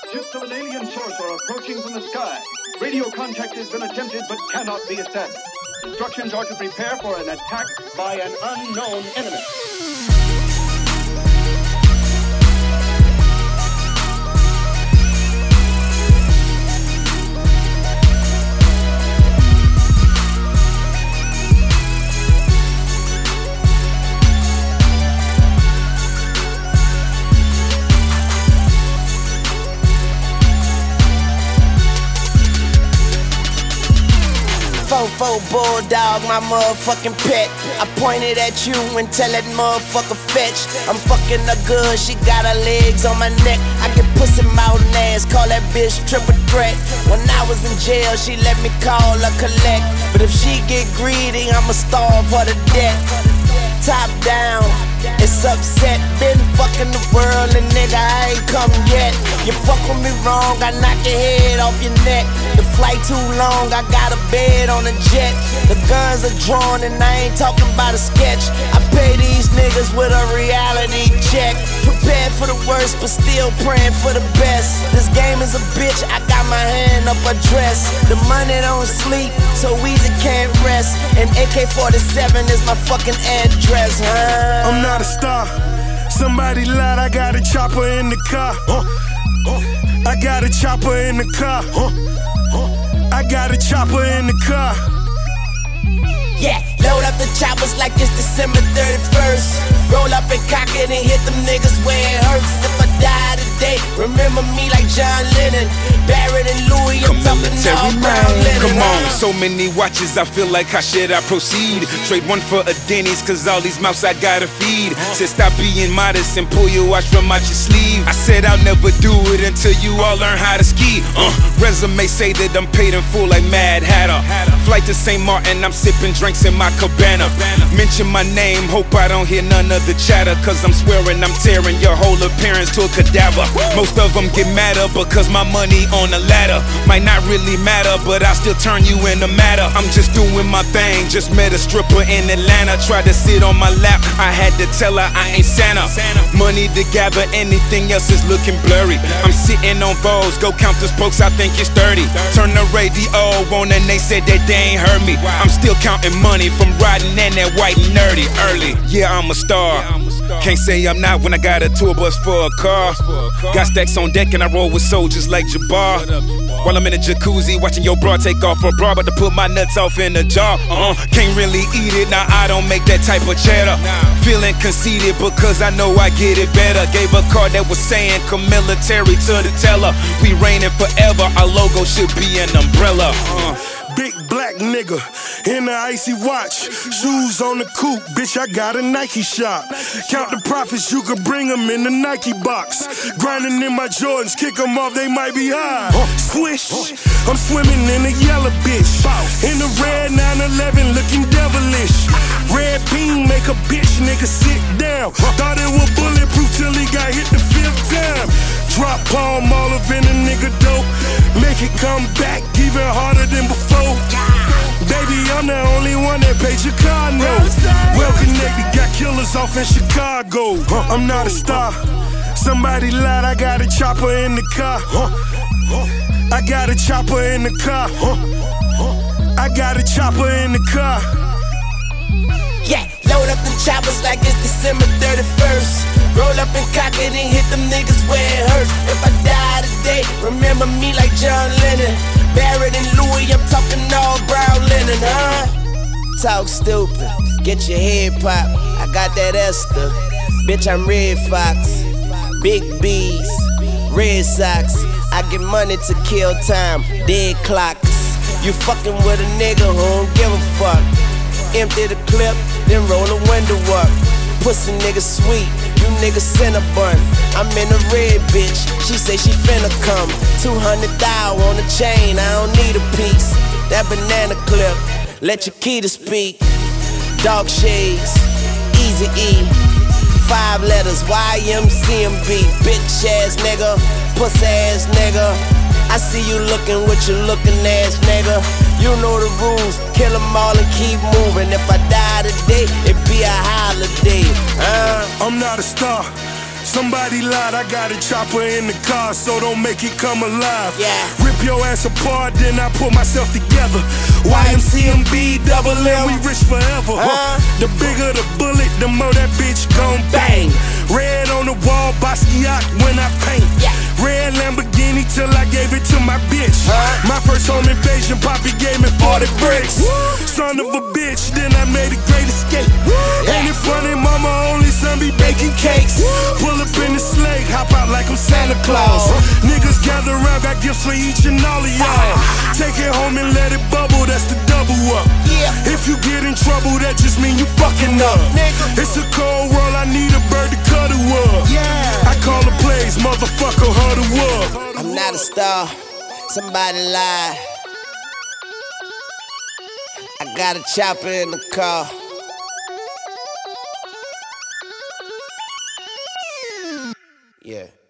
Ships of an alien source are approaching from the sky. Radio contact has been attempted but cannot be established. Instructions are to prepare for an attack by an unknown enemy. Fofo bulldog, my motherfucking pet. I pointed at you and tell that motherfucker fetch. I'm fucking her good, she got her legs on my neck. I get pussy mouth and ass, call that bitch triple threat. When I was in jail, she let me call her collect. But if she get greedy, I'ma starve her to death. Top down, it's upset. Been fucking the world and nigga, I ain't come yet. You fuck with me wrong, I knock your head off your neck. The flight too long, I got a bed on a jet. The guns are drawn and I ain't talking about a sketch. I pay these niggas with a reality check. Prepared for the worst, but still praying for the best. This game is a bitch, I got my hand up her dress. The money don't sleep, so Weezy can't rest. And AK-47 is my fucking address, huh? I'm not a star. Somebody lied, I got a chopper in the car. I got a chopper in the car. I got a chopper in the car. Yeah, load up the choppers like it's December 31st. Roll up and cock it and hit them niggas where it hurts. If I die today, remember me like John Lennon, Barrett and Louis. I'm talking all brown linen. Come on, so many watches, I feel like how should I proceed? Trade one for a Denny's, cause all these mouths I gotta feed. Said stop being modest and pull your watch from out your sleeve. I said I'll never do it until you all learn how to ski. Resume say that I'm paid in full like Mad Hatter. Flight to St. Martin, I'm sipping drinks in my cabana. Mention my name, hope I don't hear none of the chatter. Cause I'm swearing I'm tearing your whole appearance to a cadaver. Most of them get madder because my money on the ladder. Might not really matter, but I'll still turn you into matter. I'm just doing my thing, just met a stripper in Atlanta. Tried to sit on my lap, I had to tell her I ain't Santa. Money to gather, anything else is looking blurry. I'm sitting on Vogues, go count the spokes, I think it's 30. Turn the radio on and they said that they ain't heard me. I'm still counting money from riding in that white and nerdy early. Yeah, I'm a star. Can't say I'm not when I got a tour bus for a car. Got stacks on deck and I roll with soldiers like Jabbar. While I'm in the jacuzzi watching your bra take off her bra, about to put my nuts off in the jar. Can't really eat it, now I don't make that type of cheddar. Feeling conceited because I know I get it better. Gave a card that was saying come military to the teller. We reigning forever, our logo should be an umbrella. Big black nigga in the icy watch. Shoes on the coupe, bitch, I got a Nike shop. Count the profits, you can bring them in the Nike box. Grinding in my Jordans, kick them off, they might be high. Swish, I'm swimming in a yellow bitch. In the red 911, looking devilish. Red beam make a bitch nigga sit down. Thought it was bulletproof till he got hit the 5th time. Drop palm olive in a nigga dope. Make it come back even harder than before. Baby, I'm the only one that paid your car note. Well connected, got killers off in Chicago. I'm not a star. Somebody lied, I got a chopper in the car. I got a chopper in the car. I got a chopper in the car. Yeah, load up the choppers like it's December 31st. Roll up and cock it and hit them niggas where it hurts. If I die today, remember me like John Lennon, Barrett and Louis, I'm talking all brown linen, huh? Talk stupid, get your head popped. I got that Esther, bitch, I'm Red Fox. Big B's, Red Sox. I get money to kill time, dead clocks. You fucking with a nigga who don't give a fuck. Empty the clip, then roll the window up. Pussy nigga sweet, you niggas Cinnabon. I'm in a red bitch, she say she finna come. 200 thou on the chain, I don't need a piece. That banana clip, let your key to speak. Dog shades, Easy E. 5 letters, YMCMB. Bitch ass nigga, pussy ass nigga. I see you looking with your looking ass nigga. You know the rules, kill them all and keep moving. If I die today, it be a holiday. I'm not a star. Somebody lied, I got a chopper in the car, so don't make it come alive. Yeah. Rip your ass apart, then I pull myself together. YMCMB, double M, we rich forever. The bigger the bullet, the more that bitch gon' bang. Red on the wall, Basquiat when I paint. Yeah. Red Lamborghini till I gave it to my bitch. My first home invasion, Poppy gave me 40 bricks. Son of a bitch, then I made a great escape. Ain't it funny, mama only son be baking cakes. Pull up in the sleigh, hop out like I'm Santa Claus. Niggas gather around, got gifts for each and all of y'all. Take it home and let it bubble, that's the double up. If you get in trouble, that just mean you fucking up. It's a cold world, I need a bird to cut the wood. I call the plays, motherfucker, her the wood. I'm not a star, somebody lied. I got a chopper in the car. Yeah.